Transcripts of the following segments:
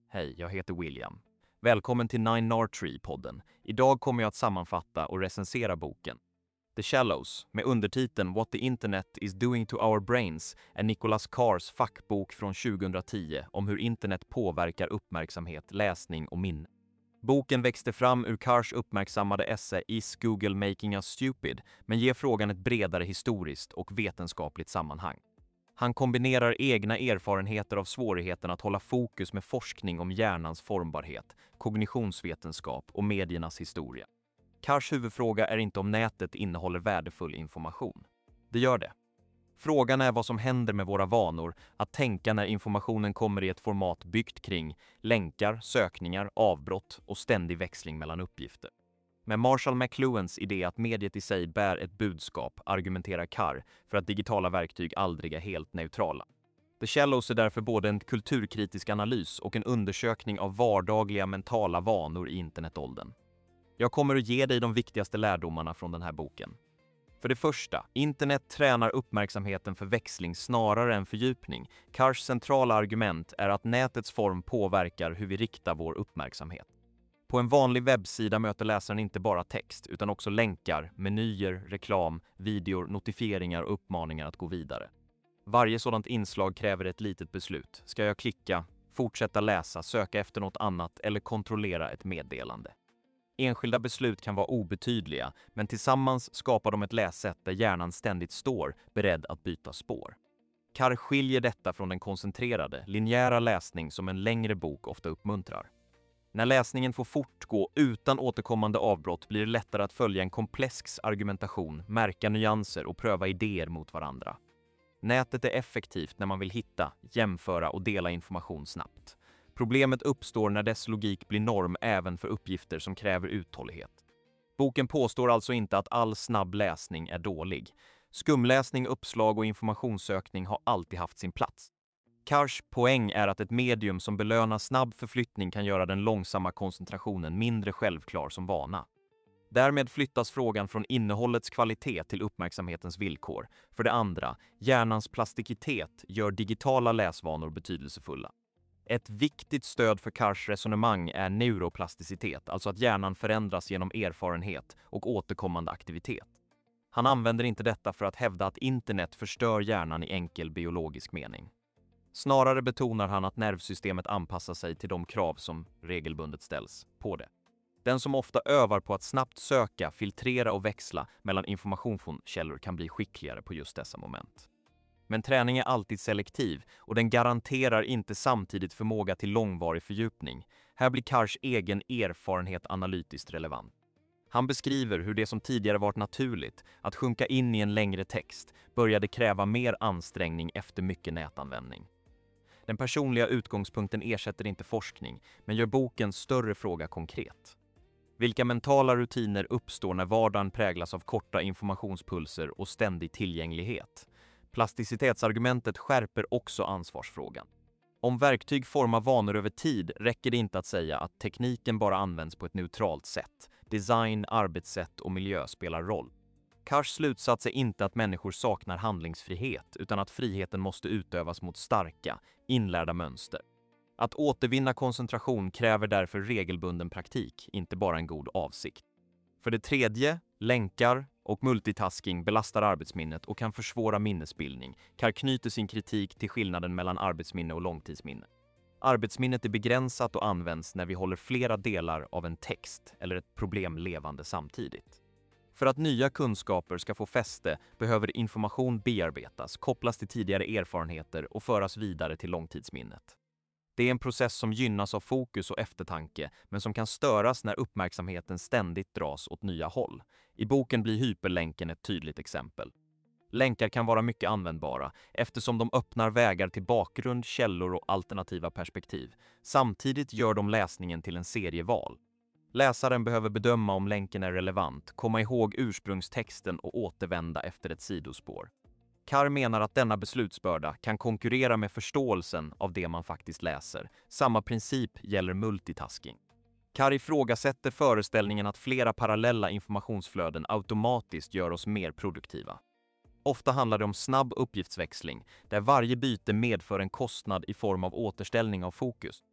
Hej, jag heter William. Välkommen till Nine Tree-podden. Idag kommer jag att sammanfatta och recensera boken. The Shallows, med undertiteln What the Internet is doing to our brains, är Nicholas Carrs fackbok från 2010 om hur internet påverkar uppmärksamhet, läsning och minne. Boken växte fram ur Carrs uppmärksammade essä Is Google Making Us Stupid, men ger frågan ett bredare historiskt och vetenskapligt sammanhang. Han kombinerar egna erfarenheter av svårigheten att hålla fokus med forskning om hjärnans formbarhet, kognitionsvetenskap och mediernas historia. Carrs huvudfråga är inte om nätet innehåller värdefull information. Det gör det. Frågan är vad som händer med våra vanor att tänka när informationen kommer i ett format byggt kring länkar, sökningar, avbrott och ständig växling mellan uppgifter. Med Marshall McLuhans idé att mediet i sig bär ett budskap argumenterar Carr för att digitala verktyg aldrig är helt neutrala. The Shallows är därför både en kulturkritisk analys och en undersökning av vardagliga mentala vanor i internetåldern. Jag kommer att ge dig de viktigaste lärdomarna från den här boken. För det första, internet tränar uppmärksamheten för växling snarare än fördjupning. Carrs centrala argument är att nätets form påverkar hur vi riktar vår uppmärksamhet. På en vanlig webbsida möter läsaren inte bara text utan också länkar, menyer, reklam, videor, notifieringar och uppmaningar att gå vidare. Varje sådant inslag kräver ett litet beslut. Ska jag klicka, fortsätta läsa, söka efter något annat eller kontrollera ett meddelande? Enskilda beslut kan vara obetydliga, men tillsammans skapar de ett lässätt där hjärnan ständigt står beredd att byta spår. Carr skiljer detta från den koncentrerade, linjära läsning som en längre bok ofta uppmuntrar. När läsningen får fortgå utan återkommande avbrott blir det lättare att följa en komplex argumentation, märka nyanser och pröva idéer mot varandra. Nätet är effektivt när man vill hitta, jämföra och dela information snabbt. Problemet uppstår när dess logik blir norm även för uppgifter som kräver uthållighet. Boken påstår alltså inte att all snabb läsning är dålig. Skumläsning, uppslag och informationssökning har alltid haft sin plats. Carrs poäng är att ett medium som belönar snabb förflyttning kan göra den långsamma koncentrationen mindre självklar som vana. Därmed flyttas frågan från innehållets kvalitet till uppmärksamhetens villkor. För det andra, hjärnans plasticitet gör digitala läsvanor betydelsefulla. Ett viktigt stöd för Carrs resonemang är neuroplasticitet, alltså att hjärnan förändras genom erfarenhet och återkommande aktivitet. Han använder inte detta för att hävda att internet förstör hjärnan i enkel biologisk mening. Snarare betonar han att nervsystemet anpassar sig till de krav som regelbundet ställs på det. Den som ofta övar på att snabbt söka, filtrera och växla mellan informationskällor kan bli skickligare på just dessa moment. Men träning är alltid selektiv och den garanterar inte samtidigt förmåga till långvarig fördjupning. Här blir Carrs egen erfarenhet analytiskt relevant. Han beskriver hur det som tidigare varit naturligt, att sjunka in i en längre text, började kräva mer ansträngning efter mycket nätanvändning. Den personliga utgångspunkten ersätter inte forskning, men gör bokens större fråga konkret. Vilka mentala rutiner uppstår när vardagen präglas av korta informationspulser och ständig tillgänglighet? Plasticitetsargumentet skärper också ansvarsfrågan. Om verktyg formar vanor över tid räcker det inte att säga att tekniken bara används på ett neutralt sätt. Design, arbetssätt och miljö spelar roll. Carrs slutsats är inte att människor saknar handlingsfrihet utan att friheten måste utövas mot starka, inlärda mönster. Att återvinna koncentration kräver därför regelbunden praktik, inte bara en god avsikt. För det tredje, länkar och multitasking belastar arbetsminnet och kan försvåra minnesbildning. Carr knyter sin kritik till skillnaden mellan arbetsminne och långtidsminne. Arbetsminnet är begränsat och används när vi håller flera delar av en text eller ett problem levande samtidigt. För att nya kunskaper ska få fäste behöver information bearbetas, kopplas till tidigare erfarenheter och föras vidare till långtidsminnet. Det är en process som gynnas av fokus och eftertanke, men som kan störas när uppmärksamheten ständigt dras åt nya håll. I boken blir hyperlänken ett tydligt exempel. Länkar kan vara mycket användbara eftersom de öppnar vägar till bakgrund, källor och alternativa perspektiv. Samtidigt gör de läsningen till en serieval. Läsaren behöver bedöma om länken är relevant, komma ihåg ursprungstexten och återvända efter ett sidospår. Carr menar att denna beslutsbörda kan konkurrera med förståelsen av det man faktiskt läser. Samma princip gäller multitasking. Carr ifrågasätter föreställningen att flera parallella informationsflöden automatiskt gör oss mer produktiva. Ofta handlar det om snabb uppgiftsväxling, där varje byte medför en kostnad i form av återställning av fokus.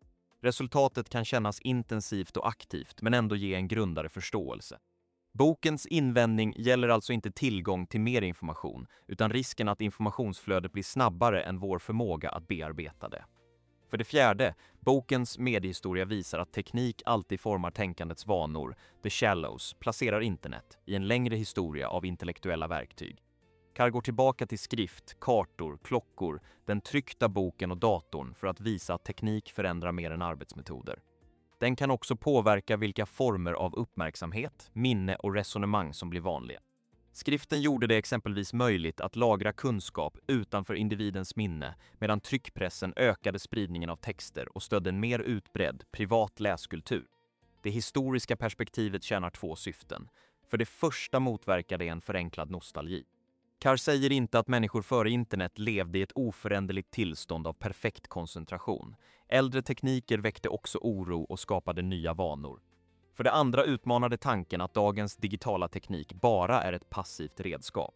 Resultatet kan kännas intensivt och aktivt men ändå ge en grundare förståelse. Bokens invändning gäller alltså inte tillgång till mer information, utan risken att informationsflödet blir snabbare än vår förmåga att bearbeta det. För det fjärde, bokens mediehistoria visar att teknik alltid formar tänkandets vanor. The Shallows placerar internet i en längre historia av intellektuella verktyg. Carr går tillbaka till skrift, kartor, klockor, den tryckta boken och datorn för att visa att teknik förändrar mer än arbetsmetoder. Den kan också påverka vilka former av uppmärksamhet, minne och resonemang som blir vanliga. Skriften gjorde det exempelvis möjligt att lagra kunskap utanför individens minne, medan tryckpressen ökade spridningen av texter och stödde en mer utbredd, privat läskultur. Det historiska perspektivet tjänar två syften. För det första motverkar det en förenklad nostalgi. Carr säger inte att människor före internet levde i ett oföränderligt tillstånd av perfekt koncentration. Äldre tekniker väckte också oro och skapade nya vanor. För det andra utmanade tanken att dagens digitala teknik bara är ett passivt redskap.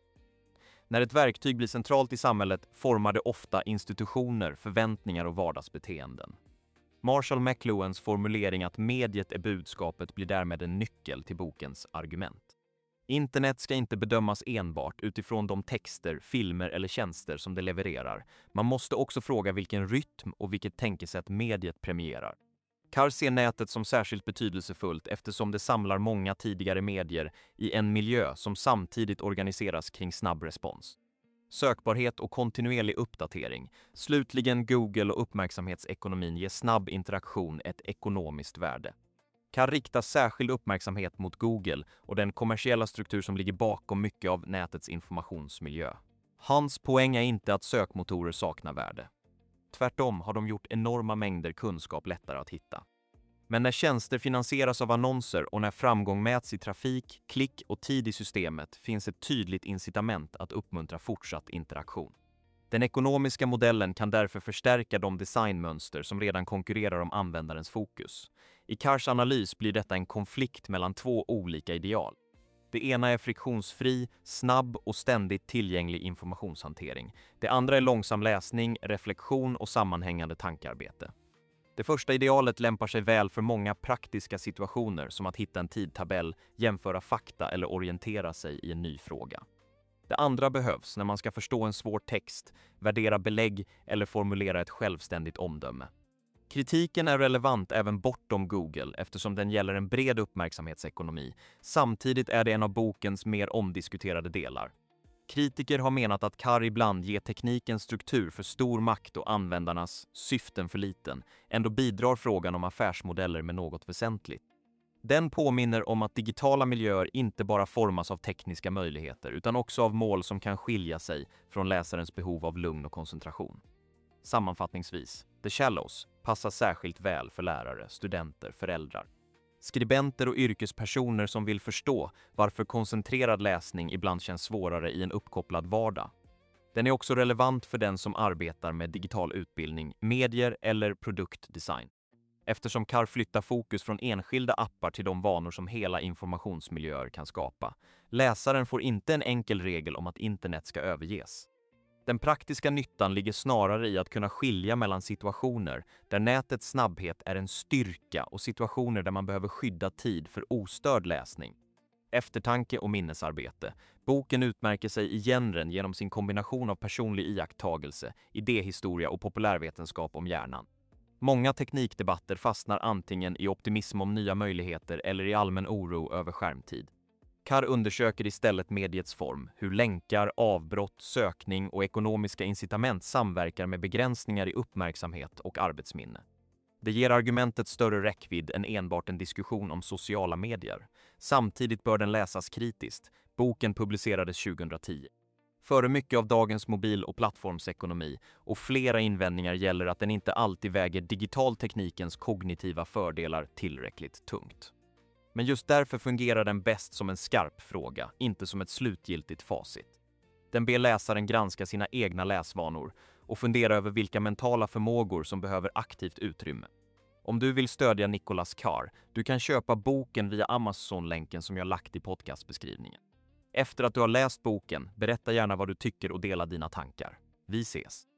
När ett verktyg blir centralt i samhället formar det ofta institutioner, förväntningar och vardagsbeteenden. Marshall McLuhans formulering att mediet är budskapet blir därmed en nyckel till bokens argument. Internet ska inte bedömas enbart utifrån de texter, filmer eller tjänster som det levererar. Man måste också fråga vilken rytm och vilket tänkesätt mediet premierar. Carr ser nätet som särskilt betydelsefullt eftersom det samlar många tidigare medier i en miljö som samtidigt organiseras kring snabb respons. Sökbarhet och kontinuerlig uppdatering. Slutligen Google och uppmärksamhetsekonomin ger snabb interaktion ett ekonomiskt värde. Carr riktar särskild uppmärksamhet mot Google och den kommersiella struktur som ligger bakom mycket av nätets informationsmiljö. Hans poäng är inte att sökmotorer saknar värde. Tvärtom har de gjort enorma mängder kunskap lättare att hitta. Men när tjänster finansieras av annonser och när framgång mäts i trafik, klick och tid i systemet finns ett tydligt incitament att uppmuntra fortsatt interaktion. Den ekonomiska modellen kan därför förstärka de designmönster som redan konkurrerar om användarens fokus. I Carrs analys blir detta en konflikt mellan två olika ideal. Det ena är friktionsfri, snabb och ständigt tillgänglig informationshantering. Det andra är långsam läsning, reflektion och sammanhängande tankearbete. Det första idealet lämpar sig väl för många praktiska situationer som att hitta en tidtabell, jämföra fakta eller orientera sig i en ny fråga. Det andra behövs när man ska förstå en svår text, värdera belägg eller formulera ett självständigt omdöme. Kritiken är relevant även bortom Google eftersom den gäller en bred uppmärksamhetsekonomi. Samtidigt är det en av bokens mer omdiskuterade delar. Kritiker har menat att Carr ibland ger teknikens struktur för stor makt och användarnas syften för liten. Ändå bidrar frågan om affärsmodeller med något väsentligt. Den påminner om att digitala miljöer inte bara formas av tekniska möjligheter utan också av mål som kan skilja sig från läsarens behov av lugn och koncentration. Sammanfattningsvis, The Shallows passar särskilt väl för lärare, studenter, föräldrar. Skribenter och yrkespersoner som vill förstå varför koncentrerad läsning ibland känns svårare i en uppkopplad vardag. Den är också relevant för den som arbetar med digital utbildning, medier eller produktdesign. Eftersom Carr flyttar fokus från enskilda appar till de vanor som hela informationsmiljöer kan skapa. Läsaren får inte en enkel regel om att internet ska överges. Den praktiska nyttan ligger snarare i att kunna skilja mellan situationer där nätets snabbhet är en styrka och situationer där man behöver skydda tid för ostörd läsning. Eftertanke och minnesarbete. Boken utmärker sig i genren genom sin kombination av personlig iakttagelse, idéhistoria och populärvetenskap om hjärnan. Många teknikdebatter fastnar antingen i optimism om nya möjligheter eller i allmän oro över skärmtid. Carr undersöker istället mediets form, hur länkar, avbrott, sökning och ekonomiska incitament samverkar med begränsningar i uppmärksamhet och arbetsminne. Det ger argumentet större räckvidd än enbart en diskussion om sociala medier. Samtidigt bör den läsas kritiskt. Boken publicerades 2010. Före mycket av dagens mobil- och plattformsekonomi och flera invändningar gäller att den inte alltid väger digital teknikens kognitiva fördelar tillräckligt tungt. Men just därför fungerar den bäst som en skarp fråga, inte som ett slutgiltigt facit. Den ber läsaren granska sina egna läsvanor och fundera över vilka mentala förmågor som behöver aktivt utrymme. Om du vill stödja Nicholas Carr, du kan köpa boken via Amazon-länken som jag lagt i podcastbeskrivningen. Efter att du har läst boken, berätta gärna vad du tycker och dela dina tankar. Vi ses!